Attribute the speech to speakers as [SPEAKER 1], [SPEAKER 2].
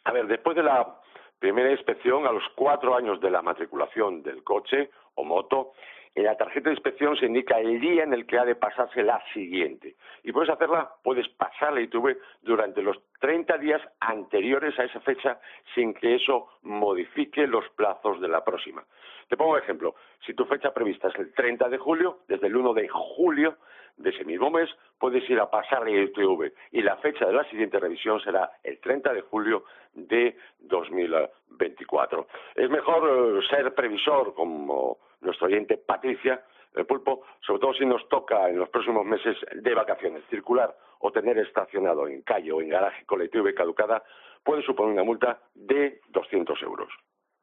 [SPEAKER 1] A ver, después de la primera inspección, a los 4 años de la matriculación del coche o moto, en la tarjeta de inspección se indica el día en el que ha de pasarse la siguiente. Y puedes pasar la ITV durante los 30 días anteriores a esa fecha sin que eso modifique los plazos de la próxima. Te pongo un ejemplo. Si tu fecha prevista es el 30 de julio, desde el 1 de julio de ese mismo mes puedes ir a pasar la ITV y la fecha de la siguiente revisión será el 30 de julio de 2024. Es mejor ser previsor, como nuestro oyente Patricia, el Pulpo, sobre todo si nos toca en los próximos meses de vacaciones. Circular o tener estacionado en calle o en garaje con la ITV caducada puede suponer una multa de 200 euros.